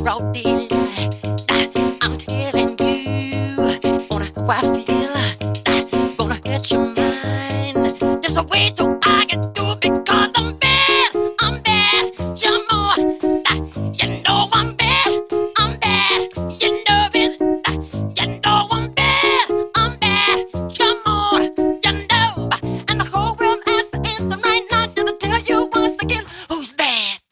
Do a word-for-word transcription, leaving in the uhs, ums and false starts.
broad daylight. I'm telling you on how I feel. Gonna hurt your mind. There's a way so I can do it.